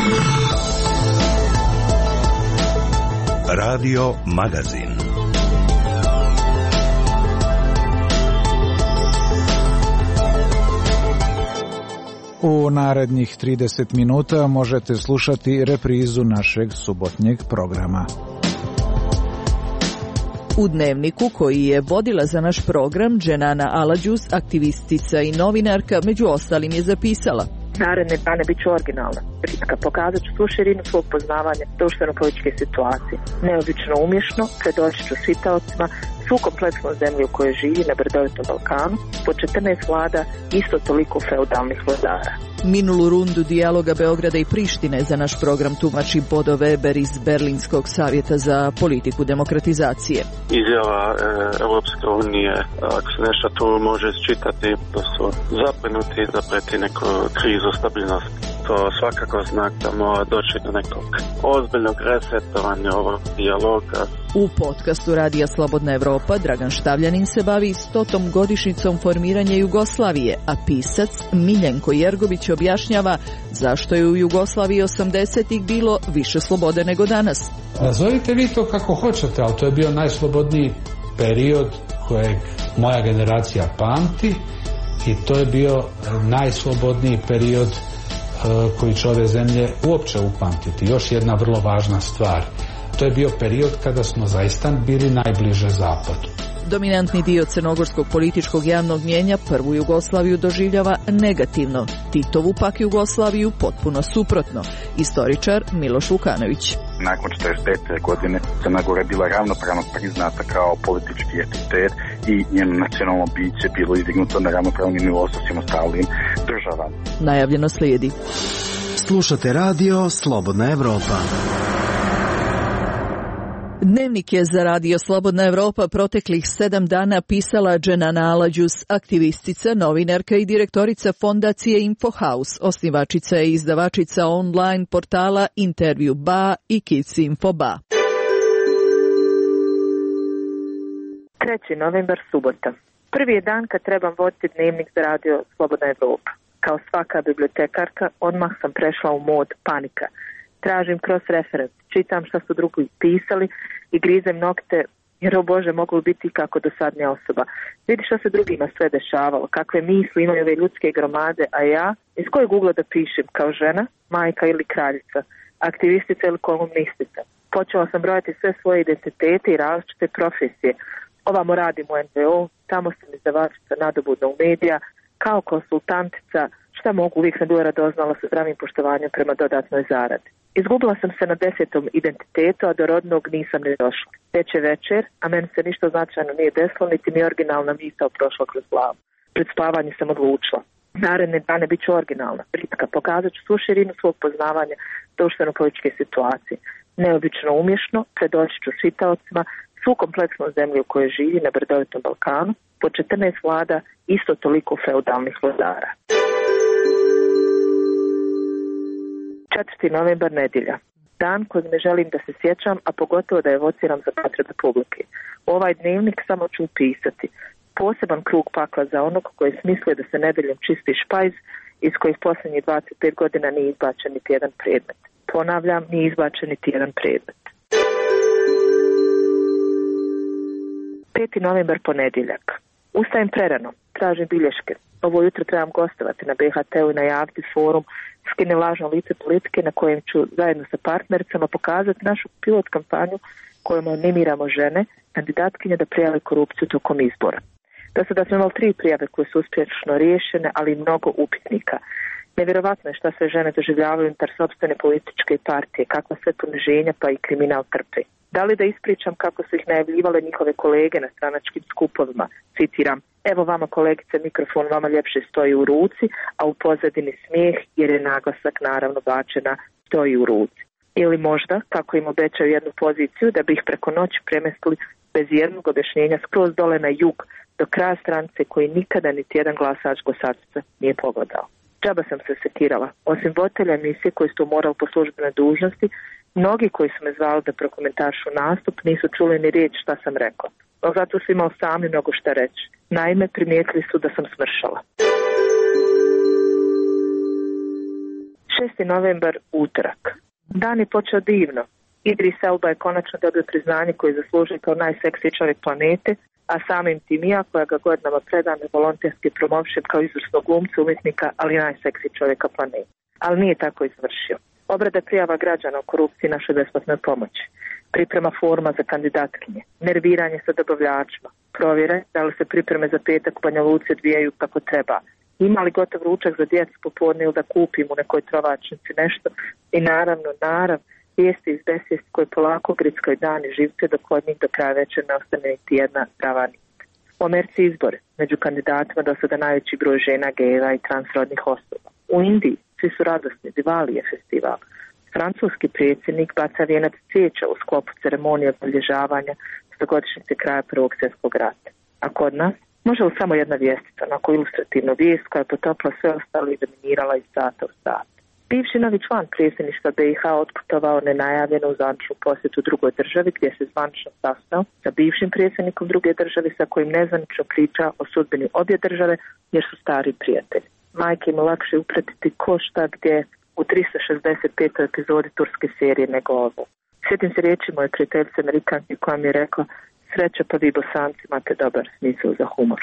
Radio Magazin. U narednih 30 minuta možete slušati reprizu našeg subotnjeg programa. U Dnevniku koji je vodila za naš program Dženana Alađus, aktivistica i novinarka, među ostalim je zapisala: naredne dane bit ću originalna, britka, pokazat ću svu širinu svog poznavanja društveno-političke situacije. Neobično umješno predoći ću čitaocima svu kompleksnu zemlju u kojoj živi na brdovitom Balkanu, po 14 vlada, isto toliko feudalnih vladara. Minulu rundu dijaloga Beograda i Prištine za naš program tumači Bodo Weber iz Berlinskog savjeta za politiku demokratizacije. Izjava Europske unije, ako se nešto tu može isčitati, da su zabrinuti da preti neku krizu stabilnosti. To svakako znak da mora doći do nekog ozbiljnog resetovanja ovog dijaloga. U podcastu Radija Slobodna Evropa Dragan Štavljanin se bavi 100. godišnjicom formiranja Jugoslavije, a pisac Miljenko Jergović objašnjava zašto je u Jugoslaviji 80-ih bilo više slobode nego danas. Nazovite vi to kako hoćete, ali to je bio najslobodniji period kojeg moja generacija pamti i to je bio najslobodniji period koji će ove zemlje uopće upamtiti. Još jedna vrlo važna stvar. To je bio period kada smo zaista bili najbliže zapadu. Dominantni dio crnogorskog političkog javnog mnijenja prvu Jugoslaviju doživljava negativno, Titovu pak Jugoslaviju potpuno suprotno. Istoričar Miloš Vukanović. Nakon 45. godine Crna Gora je bila ravnopravno priznata kao politički entitet i njeno nacionalno biće bilo izdignuto na ravnopravni nivo sa svim ostalim državama. Najavljeno slijedi. Slušate radio Slobodna Evropa. Dnevnik je za Radio Slobodna Evropa proteklih 7 dana pisala Dženana Alađus, aktivistica, novinarka i direktorica fondacije Infohouse, osnivačica i izdavačica online portala Intervju Ba i Kids Info Ba. 3. novembar, subota. Prvi je dan kad trebam voditi dnevnik za Radio Slobodna Evropa. Kao svaka bibliotekarka, odmah sam prešla u mod panika. Tražim cross reference, čitam šta su drugi pisali i grizem nokte, jer o Bože, mogu biti kako dosadnija osoba. Vidi što se drugima sve dešavalo, kakve misli imaju ove ljudske gromade, a ja iz kojeg ugla da pišem, kao žena, majka ili kraljica, aktivistica ili komunistica. Počela sam brojati sve svoje identitete i različite profesije. Ovamo radim u NVO, tamo sam izdavačica nadobudnog medija, kao konsultantica, šta mogu, uvijek sam bila radoznala sa zdravim poštovanjem prema dodatnoj zaradi. Izgubila sam se na 10. identitetu, a do rodnog nisam ni došla. Teče večer, a meni se ništa značajno nije desilo, niti mi originalna misao prošla kroz glavu. Pred spavanje sam odlučila. Naredne dane bit ću originalna, britka, pokazat ću svu širinu svog poznavanja društveno-političke situacije. Neobično umješno predoći ću čitaocima svu kompleksnu zemlju u kojoj živi na brdovitom Balkanu, po 14 vlada, isto toliko feudalnih vladara. 4. novembar, nedjelja. Dan kojeg ne želim da se sjećam, a pogotovo da evociram za potrebe publike. Ovaj dnevnik samo ću upisati. Poseban krug pakla za onog koji smisli da se nedeljom čisti špajz, iz kojih posljednjih 25 godina nije izbačen niti jedan predmet. Ponavljam, nije izbačen niti jedan predmet. 5. novembar, ponedjeljak. Ustajem prerano, tražim bilješke. Ovo jutro trebam gostovati na BHT-u i najaviti forum Skine lažno lice politike, na kojem ću zajedno sa partnericama pokazati našu pilot kampanju kojom animiramo žene, kandidatkinje da prijave korupciju tokom izbora. Do sada smo imali 3 prijave koje su uspješno riješene, ali i mnogo upitnika. Nevjerovatno je šta sve žene doživljavaju unutar sopstvene političke partije, kakva sve poniženja pa i kriminal trpe. Da li da ispričam kako su ih najavljivale njihove kolege na stranačkim skupovima? Citiram: evo vama kolegice, mikrofon vama ljepše stoji u ruci, a u pozadini smijeh, jer je naglasak naravno bačena stoji u ruci. Ili možda, kako im obećaju jednu poziciju, da bi ih preko noći premestili bez jednog objašnjenja skroz dole na jug, do kraja stranice koji nikada niti jedan glasač glasačica nije pogledao. Džaba sam se sekirala. Osim voditelja emisije koji su morali po službenoj dužnosti, mnogi koji su me zvali da prokomentarišu nastup nisu čuli ni riječ šta sam rekla. No zato su imali sami mnogo šta reći. Naime, primijetili su da sam smršala. 6. novembar, utorak. Dan je počeo divno. Idris Elba je konačno dobio priznanje koje zaslužuje kao najseksiji čovjek planete, a samim tim ja koja ga godinama predane volonterski promovišem kao izvrsnog glumca, umjetnika, ali najseksiji čovjeka planete. Ali nije tako izvršio. Obrada prijava građana o korupciji našoj besplatnoj pomoći. Priprema forma za kandidatkinje. Nerviranje sa dobavljačima. Provjere da li se pripreme za petak u Banja Luci odvijaju kako treba. Ima li gotov ručak za djecu popodne ili da kupim u nekoj trovačnici nešto. I naravno, vijesti iz besvijesti koje polako grickaju dan i živce dok od njih do kraja večer ne ostane niti jedna prava nit. U Americi izbore. Među kandidatima do sada najveći broj žena, gejeva i transrodnih osoba. U Indiji svi su radosni, Diwali je festival. Francuski predsjednik baca vijenac cvijeća u sklopu ceremonije obilježavanja 100-godišnjice kraja Prvog svjetskog rata. A kod nas može li samo jedna vijestica, onako ilustrativnu vijest koja je potopla sve ostale i dominirala iz sata u sat. Bivši novi član predsjedništva BiH otputovao nenajavljeno u zvaničnu posjetu drugoj državi gdje se zvanično sastao sa bivšim predsjednikom druge države sa kojim nezvanično priča o sudbini obje države jer su stari prijatelji. Majke im lakše upratiti ko šta gdje u 365. epizodi turske serije nego ovo. Sjetim se riječi moje prijateljice Amerikanke koja mi je rekla: sreća pa vi Bosanci imate dobar smisao za humor.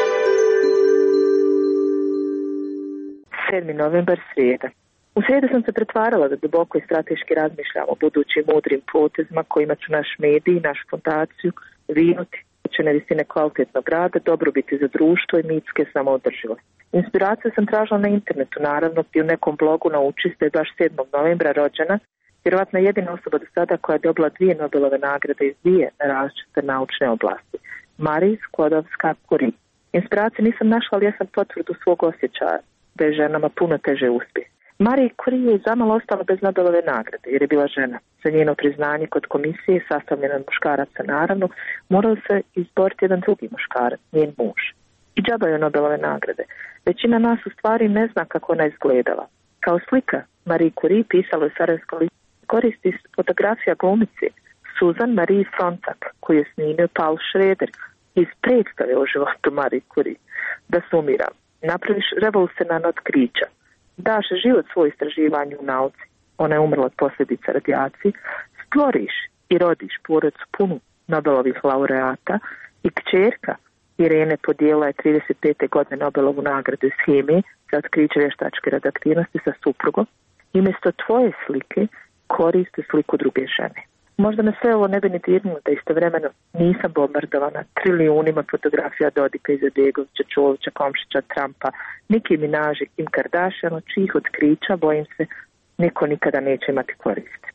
7. novembar, srijeda. U srijedu sam se pretvarala da duboko i strateški razmišljam o budućim mudrim potezima kojima ću naš medij i našu fondaciju vinuti učene visine kvalitetnog rada, dobrobiti za društvo i mitske samoodrživosti. Inspiraciju sam tražila na internetu, naravno, i u nekom blogu nauči da je baš 7. novembra rođena, vjerovatno jedina osoba do sada koja je dobila 2 Nobelove nagrade iz 2 različite naučne oblasti. Marie Skłodowska-Curie. Inspiraciju nisam našla, ali ja sam potvrdu svog osjećaja da je ženama puno teže uspjeh. Marie Curie je zamalo ostala bez Nobelove nagrade jer je bila žena. Za njeno priznanje kod komisije, sastavljena od muškaraca naravno, morao se izboriti jedan drugi muškarac, njen muž. I džaba je Nobelove nagrade. Većina nas u stvari ne zna kako ona izgledala. Kao slika Marie Curie pisalo je Sarajevsko lice koristi fotografija glumice Susan Marie Sontag koju je snimio Paul Schrader iz predstave o životu Marie Curie. Da sumiram, napraviš revolucionarno otkrića, daš život svoj istraživanju u nauci, ona je umrla od posljedica radijacije, stvoriš i rodiš porodicu punu Nobelovih laureata i kćerka Irene podijelila je 35. godine Nobelovu nagradu iz hemije za otkriće vještačke radioaktivnosti sa suprugom i umjesto tvoje slike koristi sliku druge žene. Možda me sve ovo ne bi ni dirnulo da istovremeno nisam bombardovana trilijunima fotografija Dodika, Izetbegovića, Čovića, Komšića, Trumpa, Nicki Minaj, Kim Kardashian, čijih otkrića, bojim se, niko nikada neće imati korist.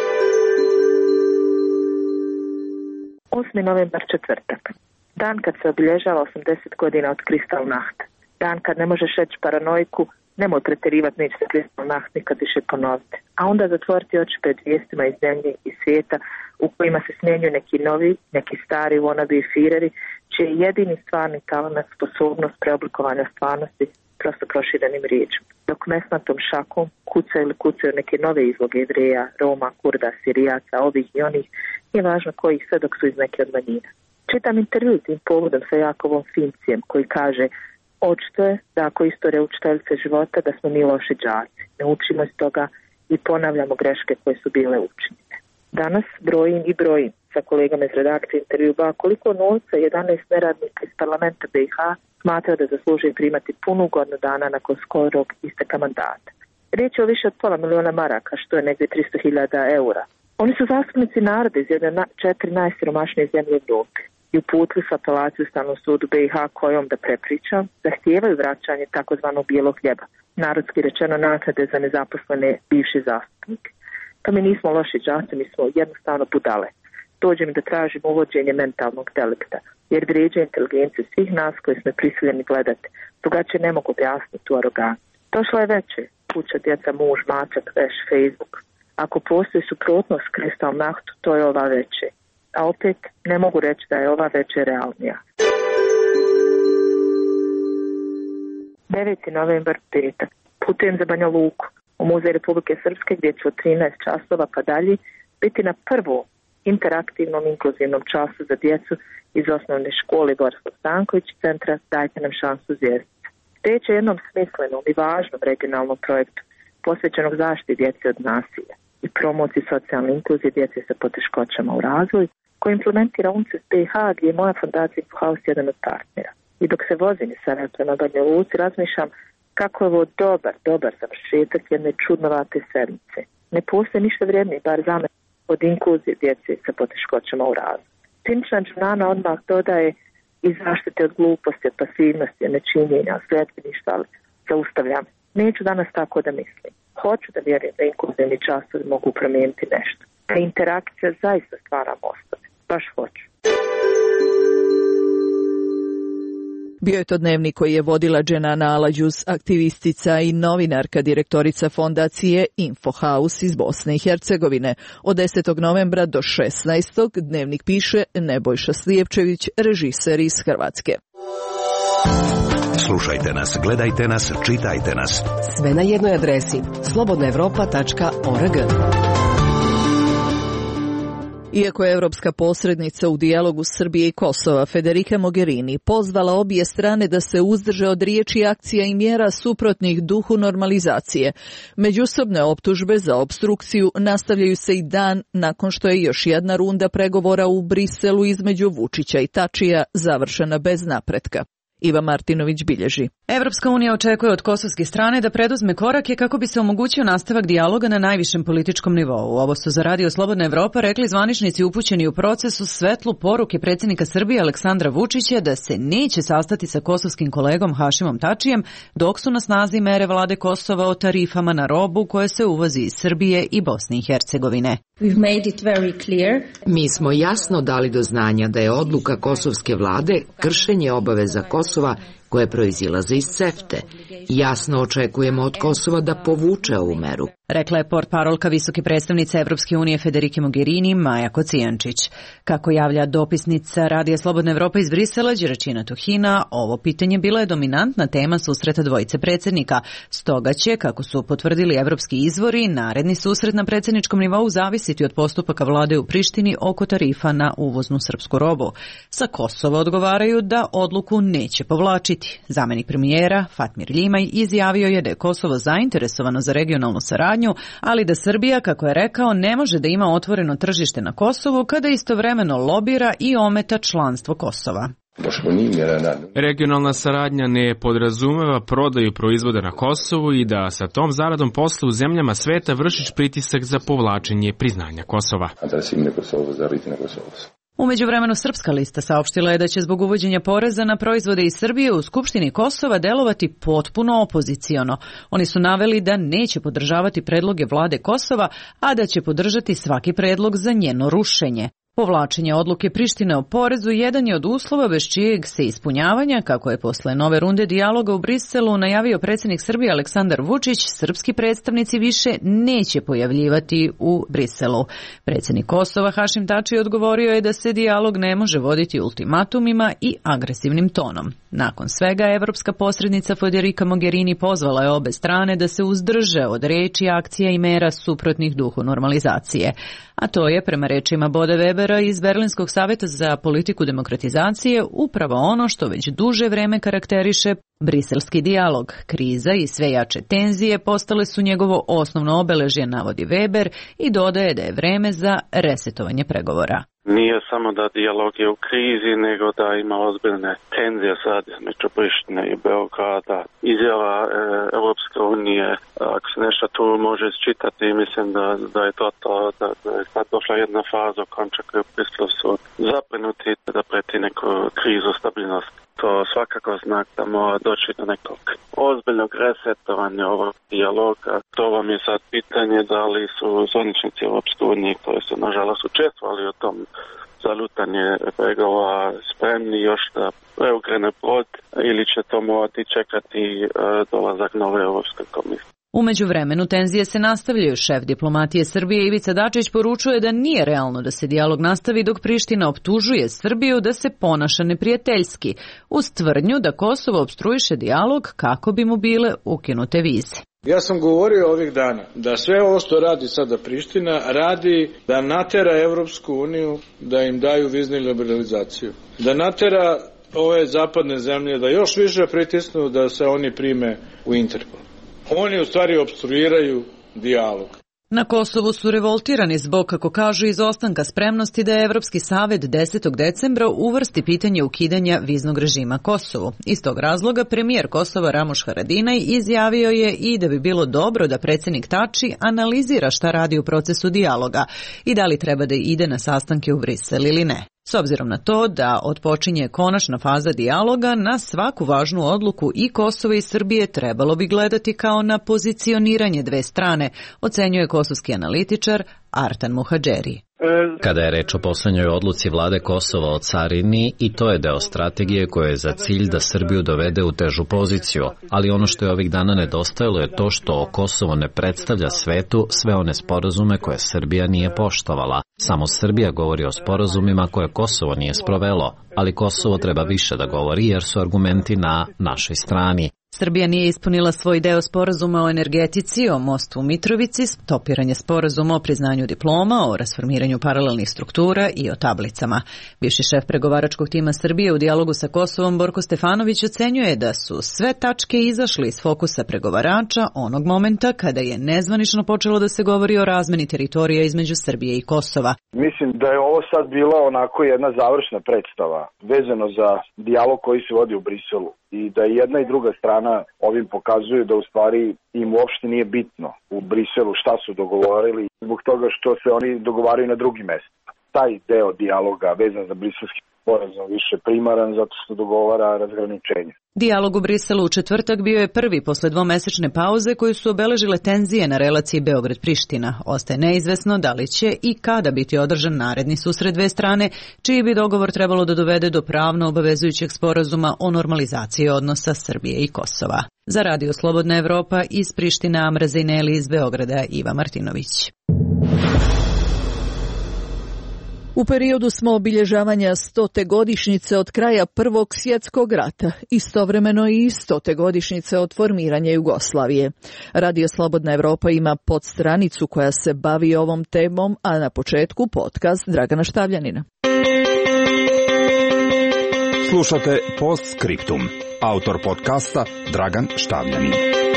8. novembar, četvrtak. Dan kad se obilježava 80 godina od Kristallnacht. Dan kad ne možeš reći paranoiku, nemoj pretjerivati, neće se Kristallnacht nikad više ponoviti. A onda zatvoriti oči pred vijestima iz zemlje i svijeta u kojima se smjenjuju neki novi, neki stari wannabe fireri, čiji je jedini stvarni talent sposobnost preoblikovanja stvarnosti prosto proširenim riječima. Dok mesnatom šakom kucaju neke nove izloge Jevreja, Roma, Kurda, Sirijaca, ovih i onih, nije važno kojih sve dok su iz neke od manjina. Čitam intervju tim povodom sa Jakovom Fincijem koji kaže: očito je da ako istorija učiteljice života da smo mi loši đaci. Ne učimo iz toga i ponavljamo greške koje su bile učinjene. Danas brojim sa kolegama iz redakcije intervjua koliko novca 11 neradnika iz parlamenta BiH smatrao da zaslužuje primati punu godinu dana nakon skorog isteka mandata. Riječ je o više od $500.000 maraka, što je negdje 300.000 eura. Oni su zastupnici naroda iz jedne 4 najsiromašnije zemlje u Europi i uputili su apelaciju Ustavnom sudu BiH kojom, da prepričam, zahtijevaju vraćanje takozvanog bijelog hljeba, narodski rečeno naknade za nezaposlene bivši zastupnike. Pa mi nismo loši đaci, mi smo jednostavno budale. Dođe mi da tražim uvođenje mentalnog delikta, jer vrijeđa inteligenciju svih nas koji smo prisiljeni gledati. Drugačije ne mogu objasniti tu aroganciju. Došla je veće, kuća, djeca, muž, mačak, veš, Facebook. Ako postoji suprotnost Kristallnachtu, to je ova veće. A opet ne mogu reći da je ova veće realnija. 9. novembar, petak. Putujem za Banja Luku, u Muzej Republike Srpske, gdje ću od 13 časova pa dalje biti na prvom interaktivnom inkluzivnom času za djecu iz osnovne škole Borislav Stanković centra Dajte nam šansu zvijezdice. Riječ je o jednom smislenom i važnom regionalnom projektu posvećenog zaštiti djece od nasilja i promociji socijalne inkluzije djece sa poteškoćama u razvoju, koji implementira UNICEF BiH, gdje je moja fondacija InfoHouse jedan od partnera. I dok se vozim iz Sarajeva prema Banja Luci, razmišljam kako je ovo dobar završetak jedne čudnovate sedmice. Ne postoji ništa vrijednije, bar za mene, od inkluzije djece sa poteškoćama u razvoju. Cinična Džanana odmah dodaje i zaštite od gluposti, od pasivnosti, od nečinjenja, od sledbeništva, ali zaustavljam. Neću danas tako da mislim. Hoću da vjerujem da inkluzivni časovi mogu promijeniti nešto. Da interakcija zaista stvara mostove. Baš hoću. Bio je to dnevnik koji je vodila Dženana Alađus, aktivistica i novinarka, direktorica fondacije InfoHouse iz Bosne i Hercegovine. Od 10. novembra do 16. dnevnik piše Nebojša Slijepčević, režiser iz Hrvatske. Slušajte nas, gledajte nas, čitajte nas. Sve na jednoj adresi slobodnaevropa.org. Iako je evropska posrednica u dijalogu Srbije i Kosova, Federica Mogherini, pozvala obje strane da se uzdrže od riječi, akcija i mjera suprotnih duhu normalizacije. Međusobne optužbe za opstrukciju nastavljaju se i dan nakon što je još jedna runda pregovora u Briselu između Vučića i Tačija završena bez napretka. Iva Martinović bilježi. Evropska unija očekuje od kosovske strane da preduzme korake kako bi se omogućio nastavak dijaloga na najvišem političkom nivou. Ovo su za Radio Slobodna Evropa rekli zvaničnici upućeni u procesu svetlu poruke predsjednika Srbije Aleksandra Vučića da se neće sastati sa kosovskim kolegom Hašimom Tačijem dok su na snazi mere vlade Kosova o tarifama na robu koje se uvozi iz Srbije i Bosne i Hercegovine. Mi smo jasno dali do znanja da je odluka kosovske vlade kršenje obaveza Kosova koje proizilaze iz CEFTA. Jasno očekujemo od Kosova da povuče ovu meru. Rekla je portparolka visoke predstavnice Evropske unije Federike Mogherini Maja Kocijančić. Kako javlja dopisnica Radija Slobodna Evropa iz Brisela Đeračina Tuhina, ovo pitanje bila je dominantna tema susreta dvojice predsjednika. Stoga će, kako su potvrdili evropski izvori, naredni susret na predsjedničkom nivou zavisiti od postupaka vlade u Prištini oko tarifa na uvoznu srpsku robu. Sa Kosova odgovaraju da odluku neće povlačiti. Zamenik premijera Fatmir Ljimaj izjavio je da je Kosovo zainteresovano za regionalnu saradnju, ali da Srbija, kako je rekao, ne može da ima otvoreno tržište na Kosovu kada istovremeno lobira i ometa članstvo Kosova. Regionalna saradnja ne podrazumeva prodaju proizvoda na Kosovu i da sa tom zaradom posla u zemljama sveta vršiš pritisak za povlačenje priznanja Kosova. U međuvremenu Srpska lista saopštila je da će zbog uvođenja poreza na proizvode iz Srbije u Skupštini Kosova delovati potpuno opoziciono. Oni su naveli da neće podržavati predloge vlade Kosova, a da će podržati svaki predlog za njeno rušenje. Povlačenje odluke Prištine o porezu jedan je od uslova bez čijeg se ispunjavanja, kako je posle nove runde dijaloga u Briselu najavio predsjednik Srbije Aleksandar Vučić, srpski predstavnici više neće pojavljivati u Briselu. Predsjednik Kosova Hašim Tači odgovorio je da se dijalog ne može voditi ultimatumima i agresivnim tonom. Nakon svega, evropska posrednica Federica Mogherini pozvala je obe strane da se uzdrže od reči, akcija i mera suprotnih duhu normalizacije. A to je, prema rečima Bode Webera iz Berlinskog savjeta za politiku demokratizacije, upravo ono što već duže vreme karakteriše briselski dijalog. Kriza i sve jače tenzije postale su njegovo osnovno obeležje, navodi Weber, i dodaje da je vreme za resetovanje pregovora. Nije samo da dijalog je u krizi, nego da ima ozbiljne tenzije sad među Prištine i Beograda. Izjava Europske unije, ako se nešto tu može isčitati, mislim da je to, da je sad došla jedna faza u kojem čak u Briselu su zabrinuti da preti neku krizu stabilnosti. To svakako znak da mora doći do nekog ozbiljnog resetovanja ovog dijaloga. To vam je sad pitanje da li su zvaničnici Europske unije koji su nažalost učestvovali u tom zalutanje pregovora spremni još da preokrene brod ili će to morati čekati dolazak nove Europske komisije. U međuvremenu tenzije se nastavljaju. Šef diplomatije Srbije Ivica Dačić poručuje da nije realno da se dijalog nastavi dok Priština optužuje Srbiju da se ponaša neprijateljski, uz tvrdnju da Kosovo opstruiše dijalog kako bi mu bile ukinute vize. Ja sam govorio ovih dana da sve ovo što radi sada Priština radi da natera Evropsku uniju da im daju vizni liberalizaciju, da natera ove zapadne zemlje da još više pritisnu da se oni prime u Interpol. Oni u stvari opstruiraju dijalog. Na Kosovu su revoltirani zbog, kako kažu, izostanka spremnosti da je Evropski savet 10. decembra uvrsti pitanje ukidanja viznog režima Kosovu. Iz tog razloga premijer Kosova Ramuš Haradinaj izjavio je i da bi bilo dobro da predsjednik Tači analizira šta radi u procesu dijaloga i da li treba da ide na sastanke u Brisel ili ne. S obzirom na to da odpočinje konačna faza dijaloga, na svaku važnu odluku i Kosova i Srbije trebalo bi gledati kao na pozicioniranje dve strane, ocenjuje kosovski analitičar Artan Muhadžeri. Kada je reč o poslednjoj odluci vlade Kosova o carini, i to je deo strategije koja je za cilj da Srbiju dovede u težu poziciju, ali ono što je ovih dana nedostajalo je to što Kosovo ne predstavlja svetu sve one sporazume koje Srbija nije poštovala. Samo Srbija govori o sporazumima koje Kosovo nije sprovelo, ali Kosovo treba više da govori jer su argumenti na našoj strani. Srbija nije ispunila svoj deo sporazuma o energetici, o mostu u Mitrovici, stopiranje sporazuma o priznanju diploma, o rasformiranju paralelnih struktura i o tablicama. Bivši šef pregovaračkog tima Srbije u dijalogu sa Kosovom Borko Stefanović ocenjuje da su sve tačke izašle iz fokusa pregovarača onog momenta kada je nezvanično počelo da se govori o razmeni teritorija između Srbije i Kosova. Mislim da je ovo sad bila onako jedna završna predstava vezano za dijalog koji se vodi u Briselu. I da jedna i druga strana ovim pokazuju da u stvari im uopšte nije bitno u Briselu šta su dogovorili zbog toga što se oni dogovaraju na drugim mestima. Taj deo dijaloga vezan za briselski sporazum više primaran zato što dogovara razgraničenje. Dijalog u Briselu u četvrtak bio je prvi posle dvomesečne pauze koju su obeležile tenzije na relaciji Beograd-Priština. Ostaje neizvesno da li će i kada biti održan naredni susret dve strane, čiji bi dogovor trebalo da dovede do pravno obavezujućeg sporazuma o normalizaciji odnosa Srbije i Kosova. Za Radio Slobodna Evropa iz Priština, Amra Zejneli, iz Beograda, Iva Martinović. U periodu smo obilježavanja 100. godišnjice od kraja Prvog svjetskog rata, istovremeno i 100. godišnjice od formiranja Jugoslavije. Radio Slobodna Evropa ima podstranicu koja se bavi ovom temom, a na početku podcast Dragana Štavljanina. Slušate Postscriptum. Autor podcasta Dragan Štavljanin.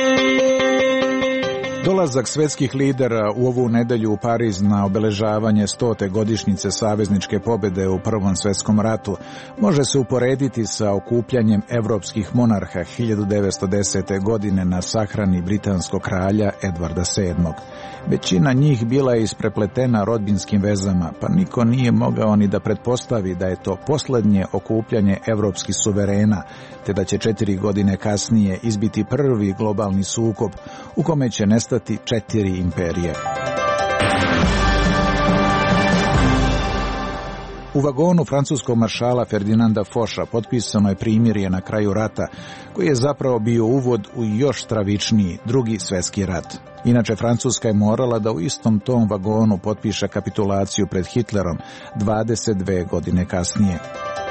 Dolazak svetskih lidera u ovu nedelju u Pariz na obeležavanje 100. godišnjice savezničke pobjede u Prvom svjetskom ratu može se uporediti sa okupljanjem evropskih monarha 1910. godine na sahrani britanskog kralja Edvarda VII. Većina njih bila je isprepletena rodbinskim vezama, pa niko nije mogao ni da pretpostavi da je to posljednje okupljanje evropskih suverena, te da će 4 godine kasnije izbiti prvi globalni sukob u kome će nestati 4 imperije. U vagonu francuskog maršala Ferdinanda Foša potpisano je primirje na kraju rata, koji je zapravo bio uvod u još stravičniji Drugi svjetski rat. Inače, Francuska je morala da u istom tom vagonu potpiše kapitulaciju pred Hitlerom 22 godine kasnije.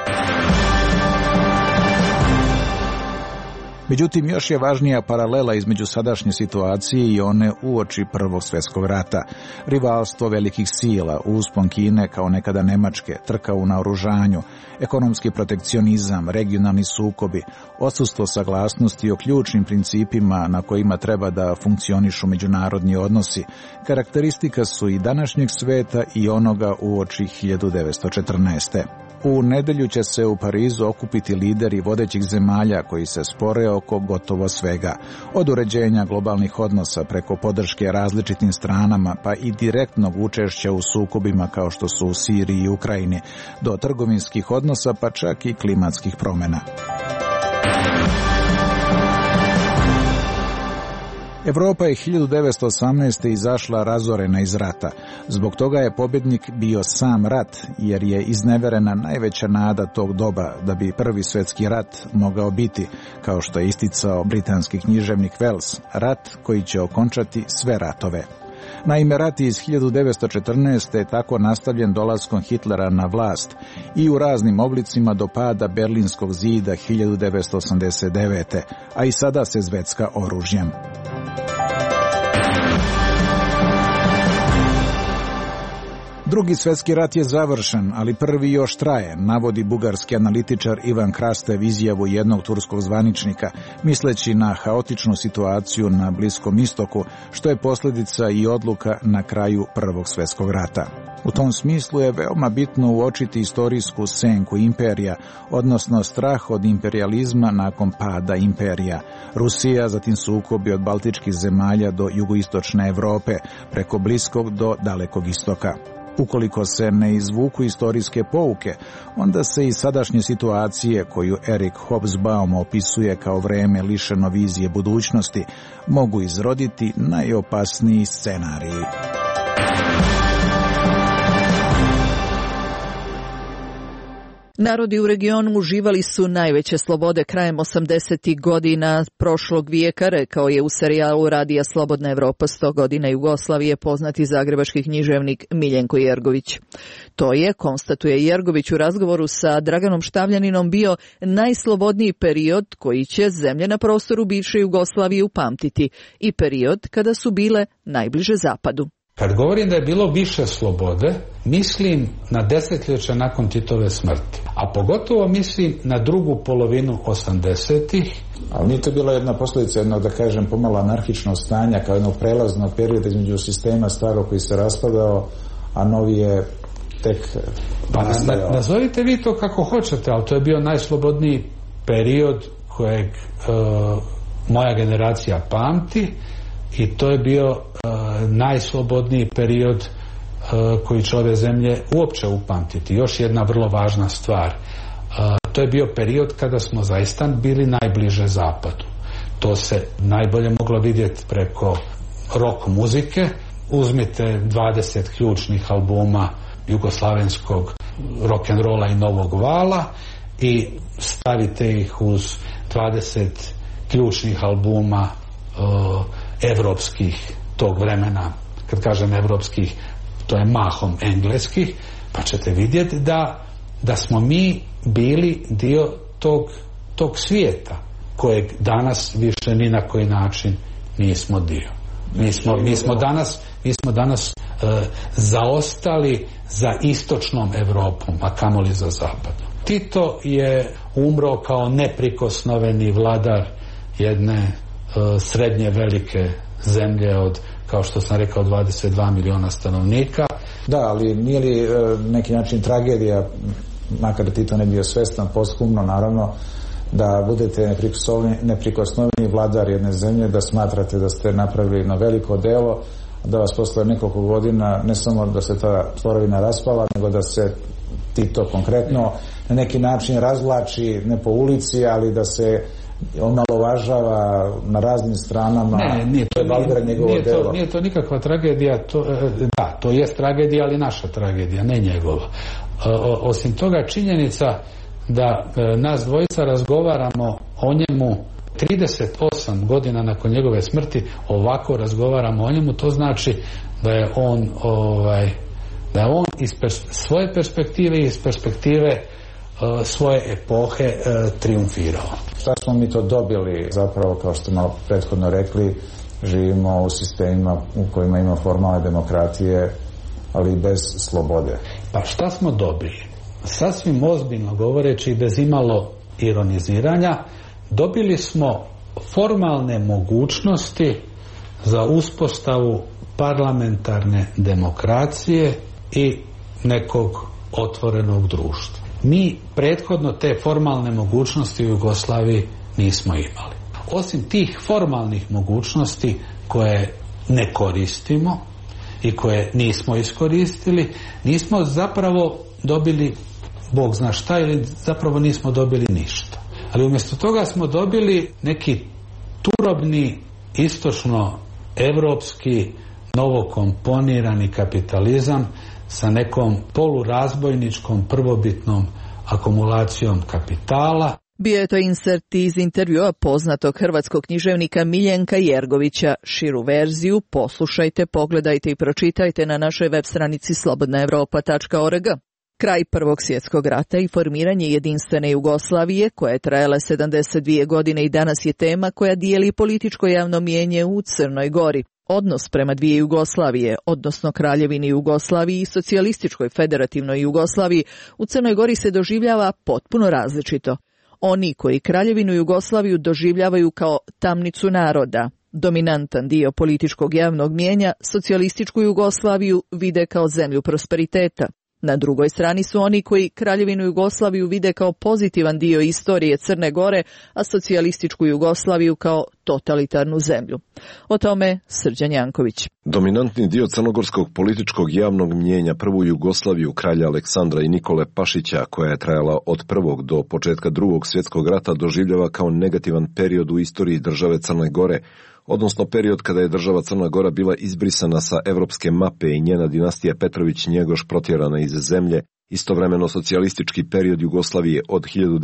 Međutim, još je važnija paralela između sadašnje situacije i one uoči Prvog svjetskog rata. Rivalstvo velikih sila, uspon Kine kao nekada Nemačke, trka u naoružanju, ekonomski protekcionizam, regionalni sukobi, odsustvo saglasnosti o ključnim principima na kojima treba da funkcionišu međunarodni odnosi, karakteristika su i današnjeg sveta i onoga uoči 1914. U nedelju će se u Parizu okupiti lideri vodećih zemalja koji se spore oko gotovo svega, od uređenja globalnih odnosa preko podrške različitim stranama pa i direktnog učešća u sukobima kao što su u Siriji i Ukrajini, do trgovinskih odnosa pa čak i klimatskih promjena. Evropa je 1918. izašla razorena iz rata. Zbog toga je pobjednik bio sam rat, jer je izneverena najveća nada tog doba da bi Prvi svjetski rat mogao biti, kao što je isticao britanski književnik Wells, rat koji će okončati sve ratove. Naime, rat iz 1914. je tako nastavljen dolaskom Hitlera na vlast i u raznim oblicima do pada Berlinskog zida 1989. a i sada se zvecka oružjem. Drugi svjetski rat je završen, ali prvi još traje, navodi bugarski analitičar Ivan Krastev izjavu jednog turskog zvaničnika, misleći na haotičnu situaciju na Bliskom istoku, što je posljedica i odluka na kraju Prvog svjetskog rata. U tom smislu je veoma bitno uočiti istorijsku senku imperija, odnosno strah od imperijalizma nakon pada imperija. Rusija, zatim sukobi od baltičkih zemalja do jugoistočne Europe, preko Bliskog do Dalekog istoka. Ukoliko se ne izvuku istorijske pouke, onda se i sadašnje situacije, koju Erik Hobsbawm opisuje kao vreme lišeno vizije budućnosti, mogu izroditi najopasniji scenariji. Narodi u regionu uživali su najveće slobode krajem 80. godina prošlog vijeka, rekao je u serijalu Radija Slobodna Evropa 100 godina Jugoslavije poznati zagrebački književnik Miljenko Jergović. To je, konstatuje Jergović u razgovoru sa Draganom Štavljaninom, bio najslobodniji period koji će zemlje na prostoru bivše Jugoslavije upamtiti i period kada su bile najbliže zapadu. Kad govorim da je bilo više slobode, mislim na desetljeća nakon Titove smrti. A pogotovo mislim na drugu polovinu 80-ih. Ali nije to bila jedna posljedica jednog, da kažem, pomalo anarhičnog stanja, kao jednog prelaznog perioda između sistema starog koji se raspadao, a novi je tek nastajao. Nazovite vi to kako hoćete, ali to je bio najslobodniji period kojeg moja generacija pamti. I to je bio najslobodniji period koji će ove zemlje uopće upamtiti. Još jedna vrlo važna stvar. To je bio period kada smo zaista bili najbliže zapadu. To se najbolje moglo vidjeti preko rock muzike. Uzmite 20 ključnih albuma jugoslavenskog rock'n'rolla i novog vala i stavite ih uz 20 ključnih albuma evropskih tog vremena. Kad kažem evropskih, to je mahom engleskih, pa ćete vidjeti da smo mi bili dio tog svijeta kojeg danas više ni na koji način nismo dio. Mi smo danas zaostali za istočnom Europom, a kamoli za zapadom. Tito je umro kao neprikosnoveni vladar jedne srednje velike zemlje od, kao što sam rekao, 22 miliona stanovnika. Da, ali nije li neki način tragedija, makar Tito ne bio svestan, posthumno naravno, da budete neprikosnoveni vladar jedne zemlje, da smatrate da ste napravili jedno veliko delo, da vas posle nekoliko godina ne samo da se ta tvorevina raspala, nego da se Tito konkretno na neki način razvlači, ne po ulici, ali da se omalovažava na raznim stranama. Nije to nikakva tragedija. To jest tragedija, ali naša tragedija, ne njegova. Osim toga, činjenica da nas dvojica razgovaramo o njemu 38 godina nakon njegove smrti, ovako razgovaramo o njemu, to znači da je on iz svoje perspektive i iz perspektive svoje epohe triumfirao. Šta smo mi to dobili? Zapravo, kao što smo prethodno rekli, živimo u sistemima u kojima ima formalne demokratije, ali bez slobode. Pa šta smo dobili? Sasvim ozbiljno govoreći i bez imalo ironiziranja, dobili smo formalne mogućnosti za uspostavu parlamentarne demokracije i nekog otvorenog društva. Mi prethodno te formalne mogućnosti u Jugoslaviji nismo imali. Osim tih formalnih mogućnosti koje ne koristimo i koje nismo iskoristili, nismo zapravo dobili Bog zna šta, ili zapravo nismo dobili ništa. Ali umjesto toga smo dobili neki turobni istočno-evropski novokomponirani kapitalizam sa nekom polurazbojničkom prvobitnom akumulacijom kapitala. Bio je to insert iz intervjua poznatog hrvatskog književnika Miljenka Jergovića. Širu verziju poslušajte, pogledajte i pročitajte na našoj web stranici slobodnaevropa.org. Kraj Prvog svjetskog rata i formiranje jedinstvene Jugoslavije, koja je trajala 72 godine i danas je tema koja dijeli političko javno mnijenje u Crnoj Gori. Odnos prema dvije Jugoslavije, odnosno Kraljevini Jugoslaviji i Socijalističkoj federativnoj Jugoslaviji, u Crnoj Gori se doživljava potpuno različito. Oni koji Kraljevinu Jugoslaviju doživljavaju kao tamnicu naroda, dominantan dio političkog javnog mijenja, Socijalističku Jugoslaviju vide kao zemlju prosperiteta. Na drugoj strani su oni koji Kraljevinu Jugoslaviju vide kao pozitivan dio istorije Crne Gore, a Socijalističku Jugoslaviju kao totalitarnu zemlju. O tome Srđan Janković. Dominantni dio crnogorskog političkog javnog mnijenja prvu Jugoslaviju kralja Aleksandra i Nikole Pašića, koja je trajala od prvog do početka Drugog svjetskog rata, doživljava kao negativan period u istoriji države Crne Gore, odnosno period kada je država Crna Gora bila izbrisana sa evropske mape i njena dinastija Petrović-Njegoš protjerana iz zemlje. Istovremeno socijalistički period Jugoslavije od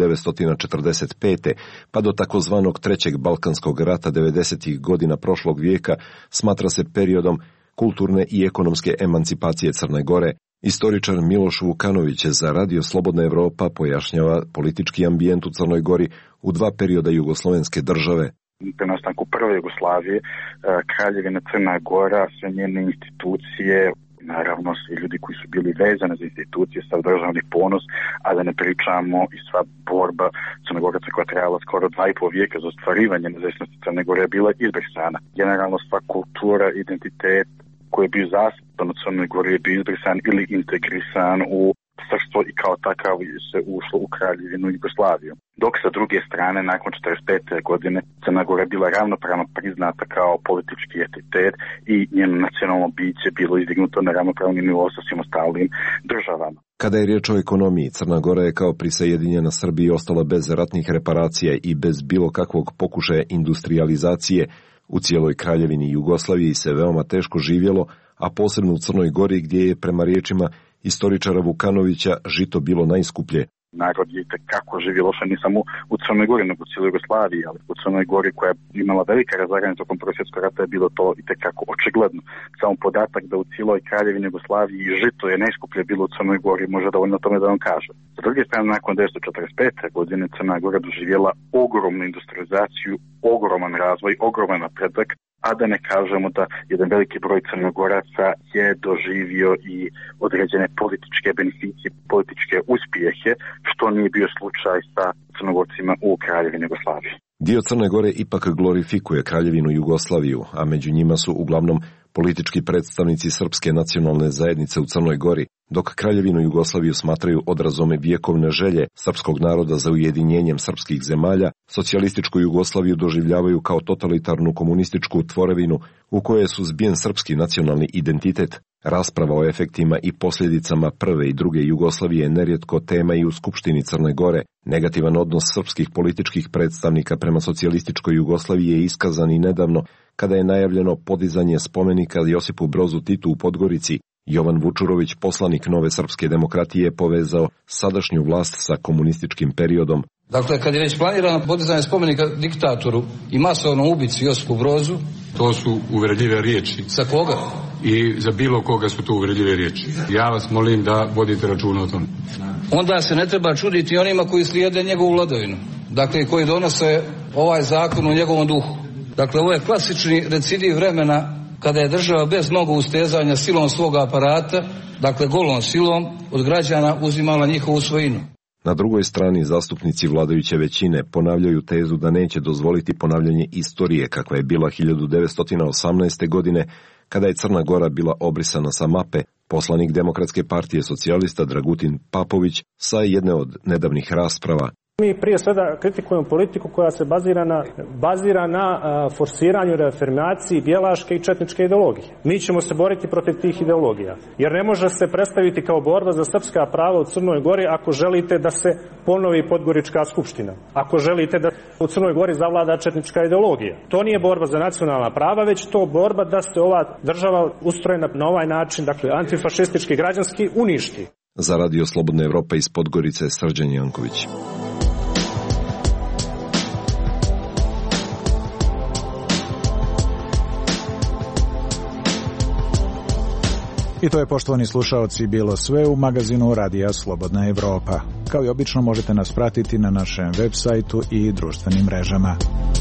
1945. pa do takozvanog Trećeg Balkanskog rata 90. godina prošlog vijeka smatra se periodom kulturne i ekonomske emancipacije Crne Gore. Istoričar Miloš Vukanović za Radio Slobodna Evropa pojašnjava politički ambijent u Crnoj Gori u dva perioda jugoslovenske države. Po nastanku prve Jugoslavije, Kraljevina Crna Gora, sve njene institucije, naravno svi ljudi koji su bili vezani za institucije, sav državni ponos, a da ne pričamo i sva borba Crnogoraca koja trajala skoro 2,5 vijeka za ostvarivanje nezavisnosti Crne Gore je bila izbrisana. Generalno sva kultura, identitet koji je bio zastupan u Crnoj Gori je bio izbrisan ili integrisan u srpstvo i kao takav se ušlo u Kraljevinu Jugoslaviju. Dok sa druge strane, nakon 1945. godine, Crna Gora je bila ravnopravno priznata kao politički entitet i njeno nacionalno biće bilo izdignuto na ravnopravni nivo sa svim ostalim državama. Kada je riječ o ekonomiji, Crna Gora je kao prisajedinjena Srbiji ostala bez ratnih reparacija i bez bilo kakvog pokušaja industrializacije. U cijeloj Kraljevini Jugoslaviji se veoma teško živjelo, a posebno u Crnoj Gori gdje je prema riječima istoričara Vukanovića žito bilo najskuplje. Narod je kako živio loše ne samo u Crnoj Gori, nego u cijeloj Jugoslaviji, ali u Crnoj Gori koja je imala velika razlaganja tokom Prvog svjetskog rata je bilo to i tekako očigledno. Samo podatak da u cijeloj Kraljevini Jugoslaviji žito je najskuplje bilo u Crnoj Gori može dovoljno tome da vam kaže. S druge strane, nakon 1945. godine Crna Gora doživjela ogromnu industrializaciju, ogroman razvoj, ogroman napredak, a da ne kažemo da jedan veliki broj Crnogoraca je doživio i određene političke beneficije, političke uspjehe, što nije bio slučaj sa Crnogorcima u Kraljevini Jugoslaviji. Dio Crne Gore ipak glorifikuje Kraljevinu Jugoslaviju, a među njima su uglavnom politički predstavnici srpske nacionalne zajednice u Crnoj Gori, dok Kraljevinu Jugoslaviju smatraju odrazom vjekovne želje srpskog naroda za ujedinjenjem srpskih zemalja, socijalističku Jugoslaviju doživljavaju kao totalitarnu komunističku tvorevinu u kojoj je suzbijen srpski nacionalni identitet. Rasprava o efektima i posljedicama prve i druge Jugoslavije je nerijetko tema i u Skupštini Crne Gore. Negativan odnos srpskih političkih predstavnika prema socijalističkoj Jugoslaviji je iskazan i nedavno, kada je najavljeno podizanje spomenika Josipu Brozu Titu u Podgorici. Jovan Vučurović, poslanik Nove srpske demokratije, je povezao sadašnju vlast sa komunističkim periodom. Dakle, kad je već planirano podizanje spomenika diktatoru i masovnom ubici Josipu Brozu, to su uvredljive riječi. Za koga? I za bilo koga su to uvredljive riječi. Ja vas molim da vodite računa o tom. Onda se ne treba čuditi onima koji slijede njegovu vladavinu. Dakle, koji donose ovaj zakon u njegovom duhu. Dakle, ovo je klasični recidiv vremena kada je država bez mnogo ustezanja silom svoga aparata, dakle golom silom, od građana uzimala njihovu svojinu. Na drugoj strani zastupnici vladajuće većine ponavljaju tezu da neće dozvoliti ponavljanje istorije kakva je bila 1918. godine, kada je Crna Gora bila obrisana sa mape. Poslanik Demokratske partije socijalista Dragutin Papović sa jedne od nedavnih rasprava. Mi prije svega kritikujemo politiku koja se bazira na forsiranju, reafirmaciji bjelaške i četničke ideologije. Mi ćemo se boriti protiv tih ideologija, jer ne može se predstaviti kao borba za srpska prava u Crnoj Gori ako želite da se ponovi Podgorička skupština, ako želite da u Crnoj Gori zavlada četnička ideologija. To nije borba za nacionalna prava, već to borba da se ova država ustrojena na ovaj način, dakle antifašistički, građanski, uništi. Za Radio Slobodna Evropa iz Podgorice, Srđan Janković. I to je, poštovani slušaoci, bilo sve u magazinu Radija Slobodna Evropa. Kao i obično možete nas pratiti na našem web sajtu i društvenim mrežama.